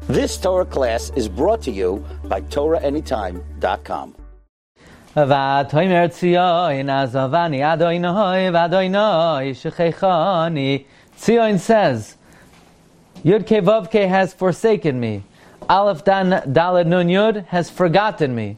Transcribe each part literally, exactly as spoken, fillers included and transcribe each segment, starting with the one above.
This Torah class is brought to you by Torah Anytime dot com. V'atomer Tzion azavani Adonai v'Adonai shechechani. Tzion says, Yud Kei Vav Kei has forsaken me. Aleph Dan Daled Nun Yud has forgotten me.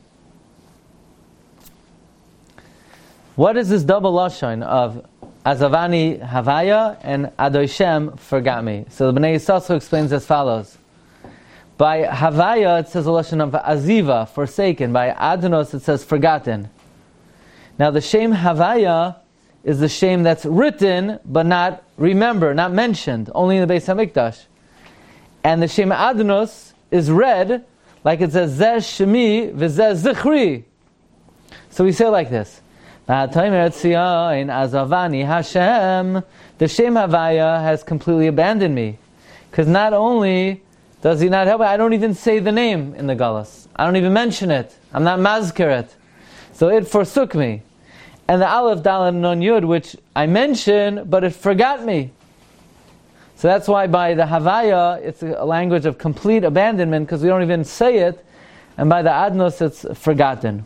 What is this double lashon of Azavani Havaya and Adoi Shem forgot me? So the Bnei Yissaschar explains as follows. By Havaya it says a lashon of Aziva, forsaken. By Adonos it says forgotten. Now the Shem Havaya is the Shem that's written but not remembered, not mentioned, only in the Beis HaMikdash. And the Shem Adonos is read like it says Zeh Shemi v'Zeh Zichri. So we say it like this. V'atomer Tzion azavani Hashem. The Shem Havaya has completely abandoned me. Because not only does he not help me, I don't even say the name in the Galus. I don't even mention it. I'm not mazker it. So it forsook me. And the Aleph Daled Nun Yud, which I mention, but it forgot me. So that's why by the Havaya, it's a language of complete abandonment, because we don't even say it. And by the Adnos, it's forgotten.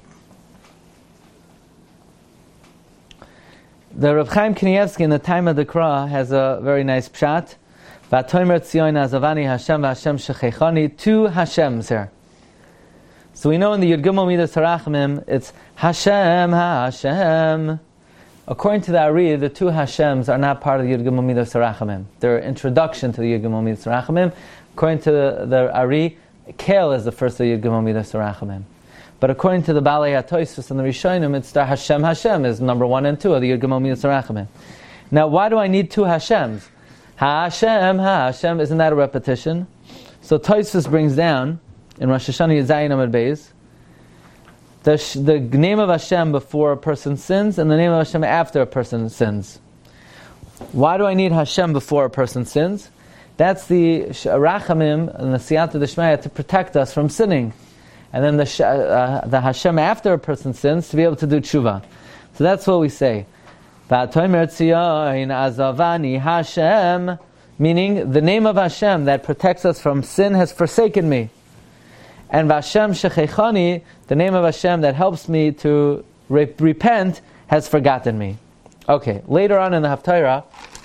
The Reb Chaim Kanievsky in the time of the Kra has a very nice pshat. V'atomer Tzion azavani Hashem v'Hashem shechechani. Two Hashems here. So we know in the Yud Gimel Midas Harachmim, it's Hashem HaHashem. According to the Ari, the two Hashems are not part of the Yud Gimel Midas Harachmim. They're introduction to the Yud Gimel Midas Harachmim. According to the, the Ari, Kel is the first of the Yud Gimel Midas Harachmim. But according to the Balei HaTosfos and the Rishonim, it's the Hashem Hashem is number one and two of the Yud Gimel Midas Harachmim. Now, why do I need two Hashems? Hashem, Hashem, isn't that a repetition? So Tosfos brings down in Rosh Hashanah Yud Amud Beis the, sh- the name of Hashem before a person sins and the name of Hashem after a person sins. Why do I need Hashem before a person sins? That's the Rachamim and the Siyata D'Shmaya to protect us from sinning. And then the, sh- uh, the Hashem after a person sins to be able to do tshuva. So that's what we say. V'atomer Tzion azavani Hashem, meaning the name of Hashem that protects us from sin has forsaken me. And Vashem shechechani, the name of Hashem that helps me to re- repent, has forgotten me. Okay, later on in the Haftarah,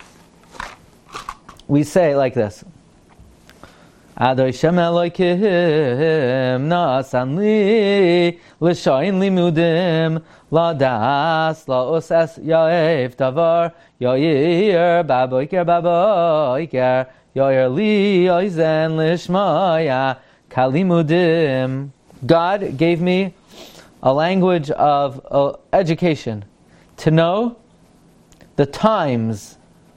we say like this. Adoi Shem Elokim na'asan li l'shayin limudim la'das la'osas ya'ef davar ya'ir baboiker baboiker ya'ir li oizen lishmaya kalimudim. God gave me a language of uh, education to know the times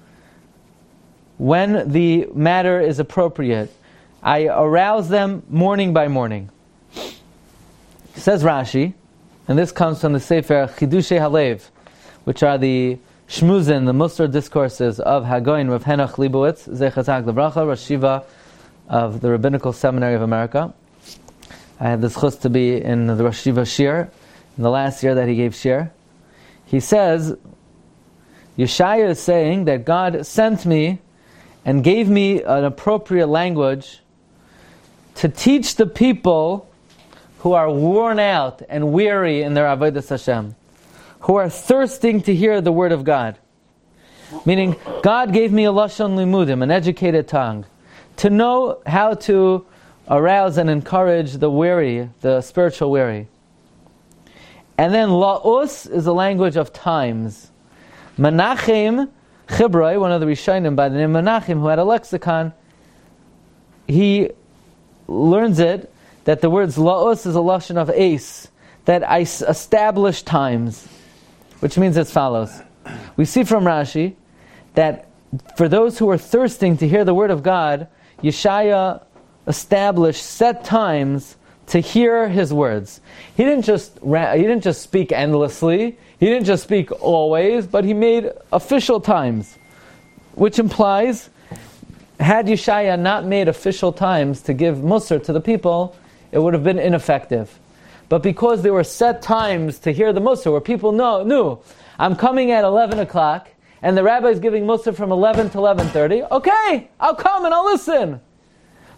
when the matter is appropriate. I arouse them morning by morning. Says Rashi, and this comes from the Sefer Chidushei Halev, which are the Shmuzin, the Musar discourses of Hagoyin Rav Henoch Leibowitz, Zecher Tzaddik Livracha, Rosh Yeshiva of the Rabbinical Seminary of America. I had the chus to be in the Rosh Yeshiva Shir, in the last year that he gave Shir. He says, Yeshaya is saying that God sent me and gave me an appropriate language to teach the people who are worn out and weary in their Avodas Hashem, who are thirsting to hear the word of God. Meaning, God gave me a lashon limudim, an educated tongue, to know how to arouse and encourage the weary, the spiritual weary. And then la'us is a language of times. Menachem Chibroi, one of the Rishonim by the name of Menachem, who had a lexicon, he learns it that the words la'us is a lashon of ace, that I establish times, which means as follows. We see from Rashi that for those who are thirsting to hear the word of God, Yeshaya established set times to hear his words. He didn't just he didn't just speak endlessly. He didn't just speak always, but he made official times, which implies, had Yeshaya not made official times to give Musar to the people, it would have been ineffective. But because there were set times to hear the Musar, where people know, knew, I'm coming at eleven o'clock, and the rabbi is giving Musar from eleven to eleven thirty, okay, I'll come and I'll listen.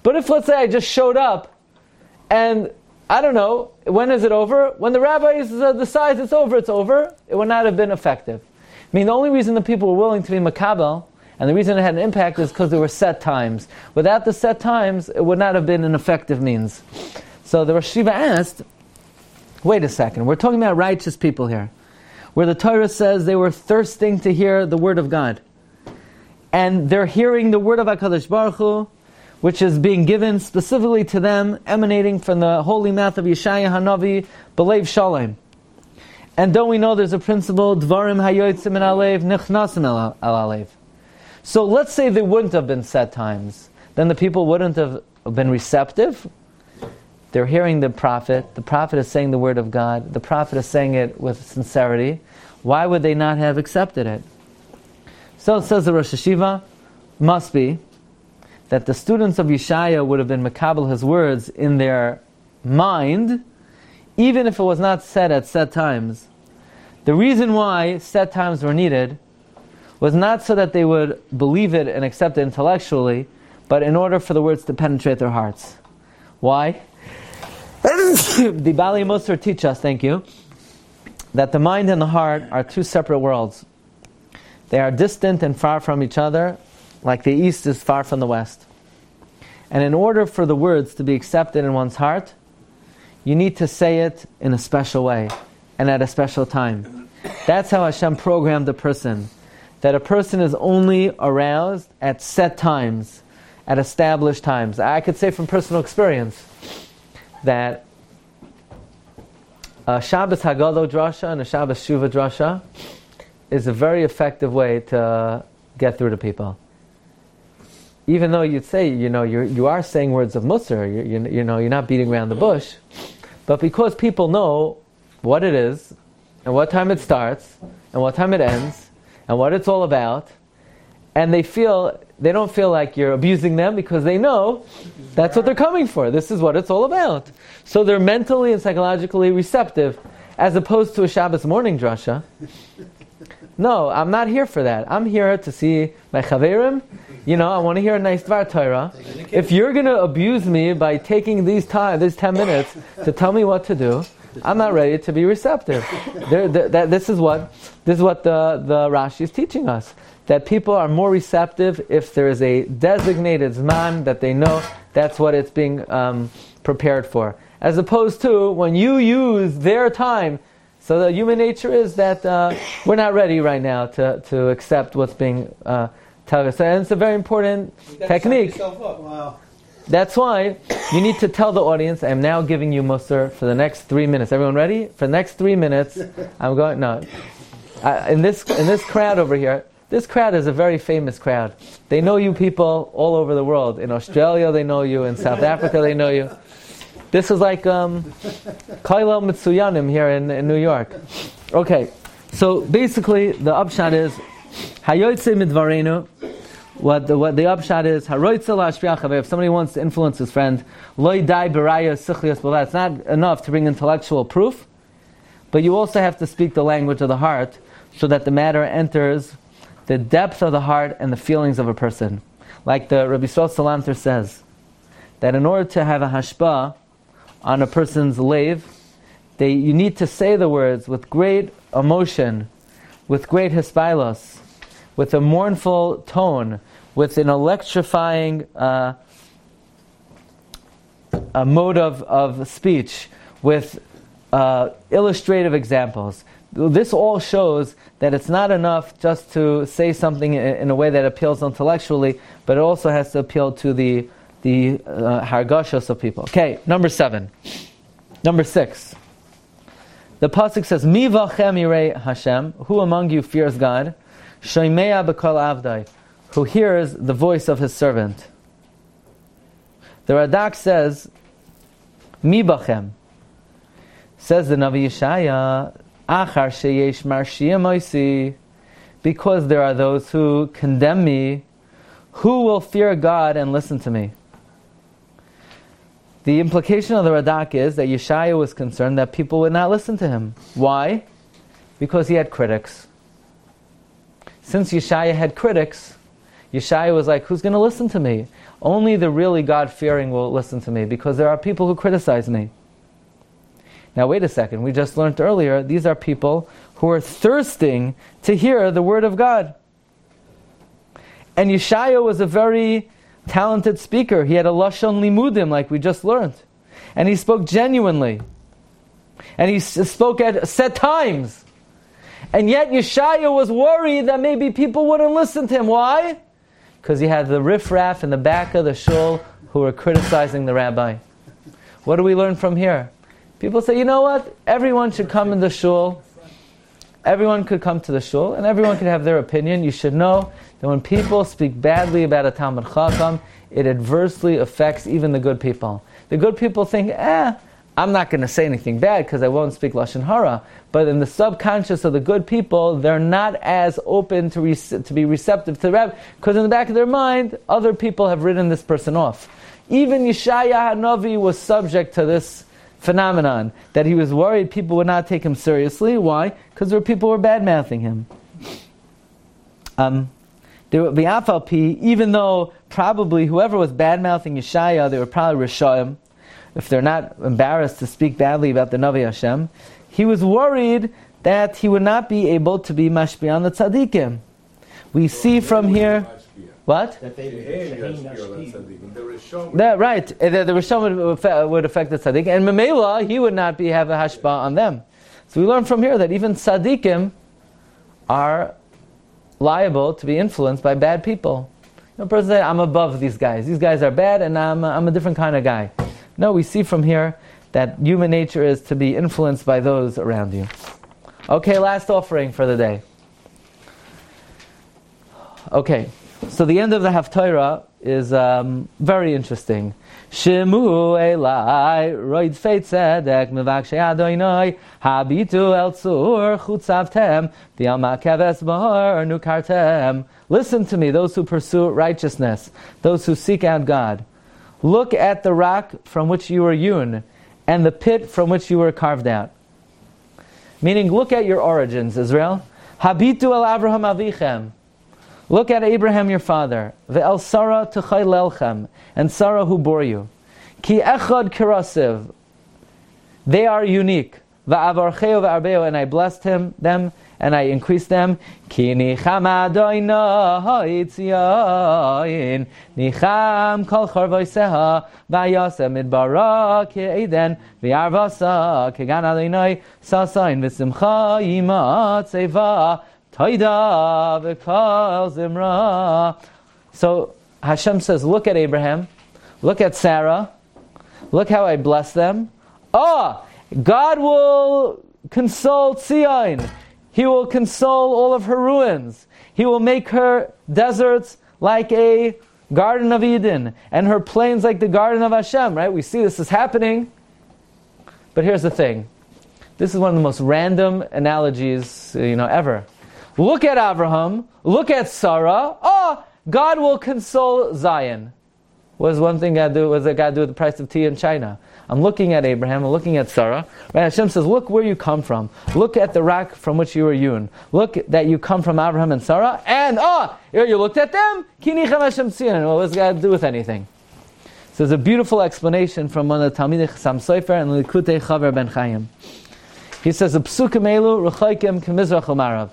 But if, let's say, I just showed up, and I don't know, when is it over? When the rabbi uh, decides it's over, it's over. It would not have been effective. I mean, the only reason the people were willing to be makabel, and the reason it had an impact, is because there were set times. Without the set times, it would not have been an effective means. So the Rosh Yeshiva asked, wait a second, we're talking about righteous people here, where the Torah says they were thirsting to hear the word of God. And they're hearing the word of HaKadosh Baruch Hu, which is being given specifically to them, emanating from the holy mouth of Yeshaya Hanavi, B'leiv Shalom. And don't we know there's a principle, Dvarim hayotzim min alev, nichnasim al alev. So let's say there wouldn't have been set times. Then the people wouldn't have been receptive. They're hearing the prophet. The prophet is saying the word of God. The prophet is saying it with sincerity. Why would they not have accepted it? So says the Rosh Yeshiva, must be that the students of Yeshaya would have been makabel his words in their mind, even if it was not said at set times. The reason why set times were needed was not so that they would believe it and accept it intellectually, but in order for the words to penetrate their hearts. Why? The Bali Musar teach us, thank you, that the mind and the heart are two separate worlds. They are distant and far from each other, like the east is far from the west. And in order for the words to be accepted in one's heart, you need to say it in a special way and at a special time. That's how Hashem programmed the person. That a person is only aroused at set times, at established times. I could say from personal experience that a Shabbos Haggadah drasha and a Shabbos Shuvah drasha is a very effective way to get through to people. Even though you'd say, you know, you you are saying words of Musar, you, you, you know, you're not beating around the bush, but because people know what it is, and what time it starts, and what time it ends, and what it's all about, and they feel, they don't feel like you're abusing them because they know that's what they're coming for. This is what it's all about. So they're mentally and psychologically receptive, as opposed to a Shabbos morning drasha. No, I'm not here for that. I'm here to see my chaverim. You know, I want to hear a nice Dvar Torah. If you're going to abuse me by taking these time, these ten minutes to tell me what to do, I'm not ready to be receptive. There, there, that, this is what this is what the, the Rashi is teaching us. That people are more receptive if there is a designated zman that they know that's what it's being um, prepared for. As opposed to when you use their time. So the human nature is that uh, we're not ready right now to, to accept what's being uh, told us. And it's a very important technique. Wow. That's why you need to tell the audience, I'm now giving you Musar for the next three minutes. Everyone ready? For the next three minutes, I'm going, no. I, in this in this crowd over here, this crowd is a very famous crowd. They know you people all over the world. In Australia, they know you. In South Africa, they know you. This is like um, Kailel Mitsuyanim here in, in New York. Okay, so basically the upshot is Hayotze midvarenu. What the what the upshot is Haroitze la'ashpiach chaver. If somebody wants to influence his friend, loy dai beraya sichlias b'la. It's not enough to bring intellectual proof, but you also have to speak the language of the heart, so that the matter enters the depth of the heart and the feelings of a person. Like the Rabbi Yisrael Salanter says, that in order to have a hashpah on a person's lave, they you need to say the words with great emotion, with great hispailos, with a mournful tone, with an electrifying uh, a mode of, of speech, with uh, illustrative examples. This all shows that it's not enough just to say something in a way that appeals intellectually, but it also has to appeal to the the uh, hargashos of people. Okay, number seven. Number six. The pasuk says, Mi vachem yirei Hashem, who among you fears God? Shoimea b'kol avdai, who hears the voice of his servant. The Radak says, Mi bachem. Says the Navi Yeshaya, Achar sheyesh marshiyim oisi, because there are those who condemn me, who will fear God and listen to me? The implication of the Radak is that Yeshaya was concerned that people would not listen to him. Why? Because he had critics. Since Yeshaya had critics, Yeshaya was like, who's going to listen to me? Only the really God-fearing will listen to me, because there are people who criticize me. Now wait a second, we just learned earlier, these are people who are thirsting to hear the word of God. And Yeshaya was a very talented speaker. He had a lashon limudim, like we just learned. And he spoke genuinely. And he spoke at set times. And yet Yeshaya was worried that maybe people wouldn't listen to him. Why? Because he had the riffraff in the back of the shul who were criticizing the rabbi. What do we learn from here? People say, you know what? Everyone should come in the shul. Everyone could come to the shul, and everyone could have their opinion. You should know that when people speak badly about a Talmid Chacham, it adversely affects even the good people. The good people think, eh, I'm not going to say anything bad because I won't speak Lashon Hara. But in the subconscious of the good people, they're not as open to, rec- to be receptive to the rabbi, because in the back of their mind, other people have written this person off. Even Yeshaya HaNavi was subject to this phenomenon, that he was worried people would not take him seriously. Why? Because there were people who were bad-mouthing him. Um, there were, even though probably whoever was bad-mouthing Yeshaya, they were probably Rishoim, if they're not embarrassed to speak badly about the Navi Hashem, he was worried that he would not be able to be mashpia on the tzaddikim. We see from here... What? That they That, right. The, the Rishon would, would affect the tzaddik, and Memela, he would not be have a hashpa on them. So we learn from here that even tzaddikim are liable to be influenced by bad people. You know, a person says, I'm above these guys. These guys are bad, and I'm a, I'm a different kind of guy. No, we see from here that human nature is to be influenced by those around you. Okay, last offering for the day. Okay. So the end of the Haftarah is um, very interesting. Shemu elai roidfei tzedek mevakshei Adonai habitu el tzur chutzavtem v'al keves bahar nukartem. Listen to me, those who pursue righteousness, those who seek out God. Look at the rock from which you were hewn, and the pit from which you were carved out. Meaning, look at your origins, Israel. Habitu el Avraham avichem. Look at Abraham your father, ve'el Sarah t'chaylelchem, and Sarah who bore you. Ki echad kirasiv, they are unique. Va'avarcheu va'arbeu, and I blessed him, them, and I increased them. Ki nicham Adonai tzioin, nicham kol chorvoiseha, va'yasem midbara ki'eden, v'arvasa kigan Adonai sasain v'simcha yima tzeva. So Hashem says, look at Abraham, look at Sarah, look how I bless them. Oh, God will console Tzion. He will console all of her ruins. He will make her deserts like a Garden of Eden, and her plains like the Garden of Hashem, right? We see this is happening. But here's the thing. This is one of the most random analogies, you know, ever. Look at Abraham, look at Sarah. Oh, God will console Zion. What does one thing got to do? What does that got to do with the price of tea in China? I'm looking at Abraham, I'm looking at Sarah. Right? Hashem says, look where you come from. Look at the rock from which you were hewn. Look that you come from Abraham and Sarah. And, oh, you looked at them? Kinichem Hashem Tzion. Well, what's that got to do with anything? So there's a beautiful explanation from one of the Talmidei Chassam Sofer and Likutei Chaver Ben Chaim. He says, "Psukim elu rechaykim k'mizrach u'marav."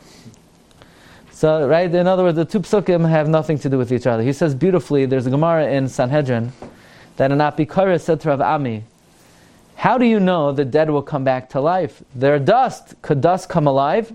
So, right, in other words, the two psukim have nothing to do with each other. He says beautifully, there's a Gemara in Sanhedrin, that an Apikara said to Rav Ami, how do you know the dead will come back to life? They're dust. Could dust come alive?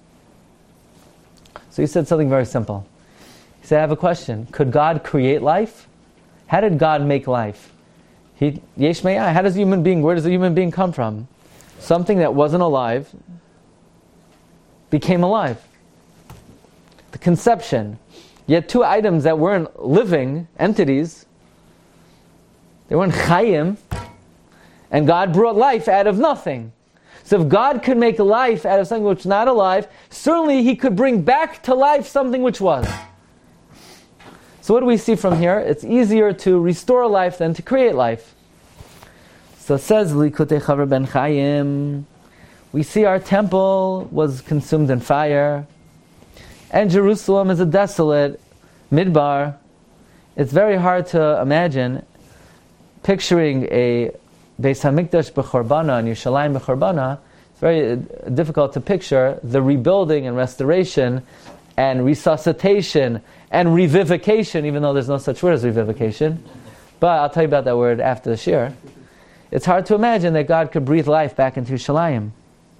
So he said something very simple. He said, I have a question. Could God create life? How did God make life? He, Yesh Me'ah, how does a human being, where does a human being come from? Something that wasn't alive became alive. The conception. Yet two items that weren't living entities, they weren't chayim, and God brought life out of nothing. So if God could make life out of something which is not alive, certainly He could bring back to life something which was. So what do we see from here? It's easier to restore life than to create life. So it says, Likutei Chaver Ben Chaim, we see our temple was consumed in fire, and Jerusalem is a desolate Midbar, it's very hard to imagine picturing a Beis HaMikdash b'chorbana and Yerushalayim b'chorbana. It's very difficult to picture the rebuilding and restoration and resuscitation and revivification, even though there's no such word as revivification. But I'll tell you about that word after the shir. It's hard to imagine that God could breathe life back into Yerushalayim.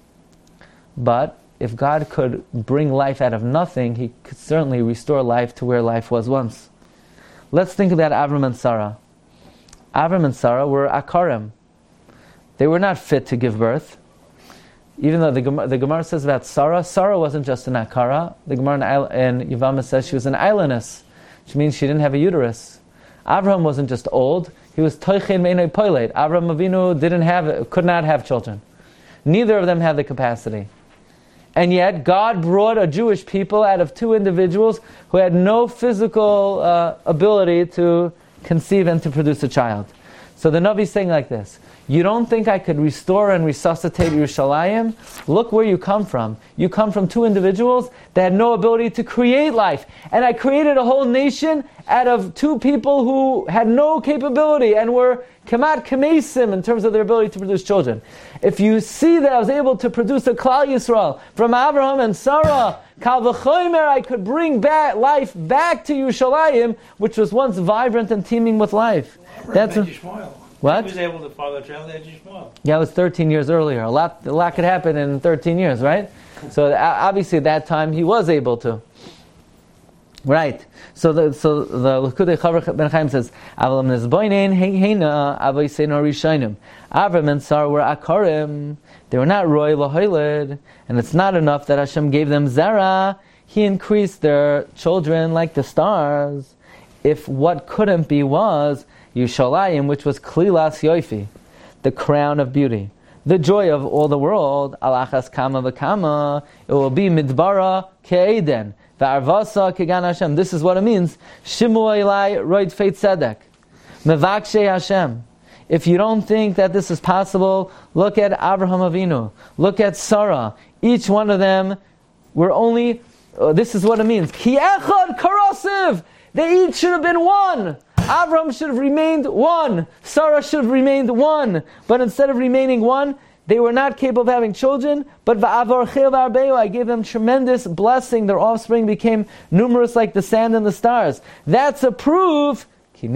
But if God could bring life out of nothing, He could certainly restore life to where life was once. Let's think about Avram and Sarah. Avram and Sarah were akarim. They were not fit to give birth. Even though the Gemara, the Gemara says about Sarah, Sarah wasn't just an akara. The Gemara in, in Yevamah says she was an islandess, which means she didn't have a uterus. Avraham wasn't just old; he was toichin meinei poiled. Avraham Avinu didn't have, could not have children. Neither of them had the capacity, and yet God brought a Jewish people out of two individuals who had no physical uh, ability to conceive and to produce a child. So the Navi is saying like this: you don't think I could restore and resuscitate Yerushalayim? Look where you come from. You come from two individuals that had no ability to create life. And I created a whole nation out of two people who had no capability and were kamat kamesim in terms of their ability to produce children. If you see that I was able to produce a Klal Yisrael from Avraham and Sarah, Kal v'chomer, I could bring back life back to Yerushalayim, which was once vibrant and teeming with life. That's a, what? He was able to follow a child at Yishmael. Yeah, it was thirteen years earlier. A lot, a lot could happen in thirteen years, right? So obviously, at that time he was able to. Right. So the so the Likutei Chaver Ben Chaim says, "Avalam nezboinen heina avoyseinu rishayim." Avram and Sarah were akarim. They were not roy lahoyled, and it's not enough that Hashem gave them zera. He increased their children like the stars. If what couldn't be was Yerushalayim, which was Klilas Yoifi, the crown of beauty, the joy of all the world, Alachas Kama v'Kama, it will be Midbara Ke'eden, V'Arvasa Kegan Hashem. This is what it means. Shimu Elai Roid Feit Tzedek, Mevakshe Hashem. If you don't think that this is possible, look at Avraham Avinu, look at Sarah. Each one of them were only, uh, this is what it means. Ki Echad Karosiv. They each should have been one. Avram should have remained one. Sarah should have remained one. But instead of remaining one, they were not capable of having children. But I gave them tremendous blessing. Their offspring became numerous like the sand and the stars. That's a proof. And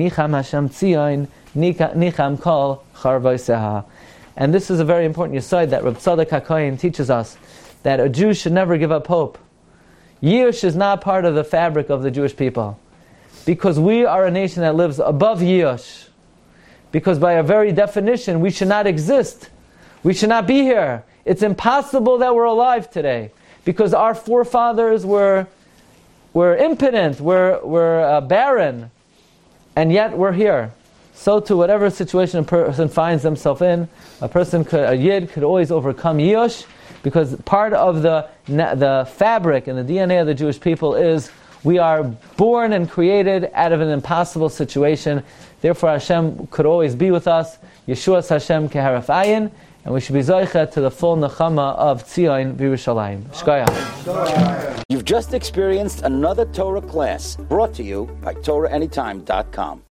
this is a very important yesod that Reb Tzadok HaKohen teaches us, that a Jew should never give up hope. Yush is not part of the fabric of the Jewish people, because we are a nation that lives above Yush. Because by our very definition, we should not exist. We should not be here. It's impossible that we're alive today, because our forefathers were were impotent, were were uh, barren, and yet we're here. So to whatever situation a person finds themselves in, a person could, a yid could always overcome Yush, because part of the the fabric and the D N A of the Jewish people is we are born and created out of an impossible situation. Therefore, Hashem could always be with us. Yeshua's Hashem keharaf ayin, and we should be zoicha to the full nechama of Tzion v'Yerushalayim. Shkoyach. You've just experienced another Torah class brought to you by Torah Anytime dot com.